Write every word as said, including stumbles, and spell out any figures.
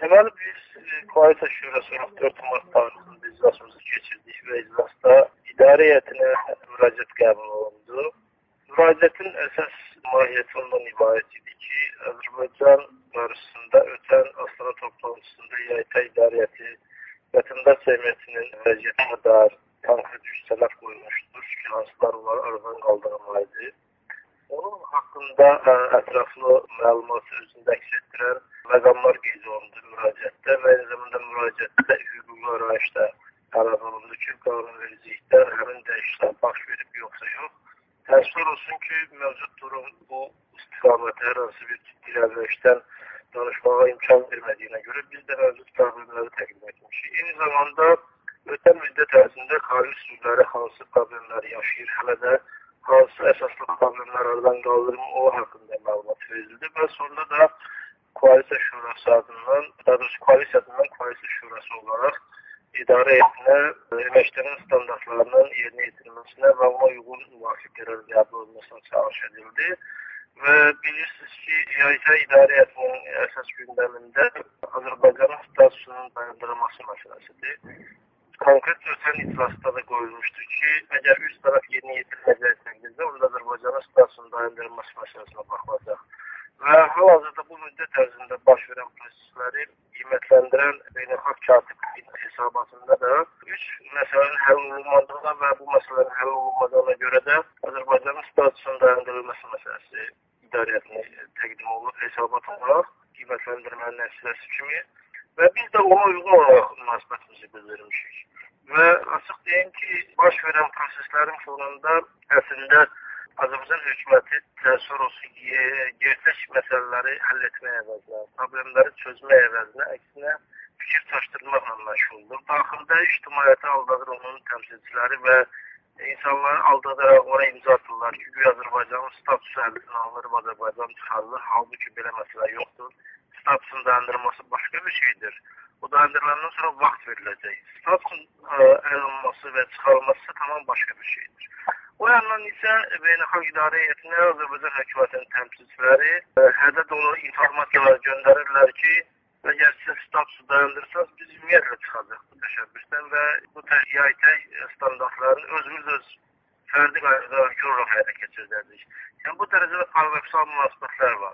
Deməli, biz e, Koalisiya Şurası on dörd mart tarixində iclasımızı keçirdik və iclasda idarə heyətinə müraciət qəbul olundu. Müraciətin əsas mahiyyəti ondan ibarət idi ki, Azərbaycan qarşısında ötən Astana toplantısında YT idarə heyəti vətəndaş cəmiyyətinin vəziyyətinə dair konkret cüstələr qoymuşdur ki, hansılar onları aradan qaldırılmalıdır. Onun haqqında ə, ətraflı məlumat özündə əks etdirən məqamlar qeyd olundu müraciətdə və eyni zamanda müraciətdə hüquqi arayışda qərar olundu ki, qanunvericilikdə həmin dəyişikliklər baş verib yoxsa yox. Təəssüf olsun ki, mövcud durum bu istiqamətə hər hansı bir ciddi irəliləyişdən danışmağa imkan vermədiyinə görə biz də mövcud problemləri təqdim etmişik. Eyni zamanda ötən müddət ərzində xarici sürüləri hansı problemləri yaşayır, hələ də hansı əsaslı problemlər aradan qaldırma o haqqında məlumat verildi və sonra da Koalisiya Şurası adından, daha doğrusu Koalisiya adından Koalisiya Şurası olaraq idarə heyətinə əməkdaşların standartlarının yerinə yetirilməsinə və ona uyğun müvafiq qərar qəbul olunmasına çağırış edildi. Və bilirsiniz ki, YT idarə heyətinin əsas gündəmində Azərbaycanın statusunun dayandırılması məsələsidir. Konkret ötən iclasda da qoyulmuşdur ki, əgər üst tərəf yerinə yetiriləcək təqdirdə, onda Azərbaycanın statusunun dayandırılması məsələsinə baxılacaq. Və hal-hazırda bu müddət ərzində baş verən prosesləri qiymətləndirən beynəlxalq katiblik hesabatında da üç məsələnin həll olunmadığına və bu məsələnin həll olunmadığına görə də Azərbaycanın statusunun dayandırılması məsələsi idarə heyətinə təqdim olunub hesabat olaraq qiymətləndirmənin nəticəsi kimi və biz də ona uyğun olaraq münasibətimizi bildirmişik. Və açıq deyim ki, baş verən proseslərin fonunda əslində Azərbaycan hökuməti təəssüf olsun ki, gerçək məsələləri həll etməyə əvəzinə, problemləri çözməyə əvəzinə, əksinə fikir çaşdırmaqla məşğuldur. Daxildə ictimaiyyəti aldadır onun təmsilçiləri və insanları aldadaraq ona imza atırlar ki, güya Azərbaycanın statusu əldən alınır, Azərbaycan çıxarılır. Halbuki belə məsələ yoxdur. Statusun dayandırılması başqa bir şeydir. O dayandırılandan sonra vaxt veriləcək. Statusun əl alınması və çıxarılması tamam başqa bir şeydir. O yandan isə beynəlxalq idarə heyətinə Azərbaycan hökumətinin təmsilçiləri hədə dolu informasiyalar göndərirlər ki, əgər siz statusu dayandırırsanız, biz ümumiyyətlə çıxacaq bu təşəbbüsdən və bu YT standartlarını özümüz öz fərdi qaydada ölkə olaraq həyata keçirdəcəyik. Yəni bu dərəcədə paradoksal münasibətlər var.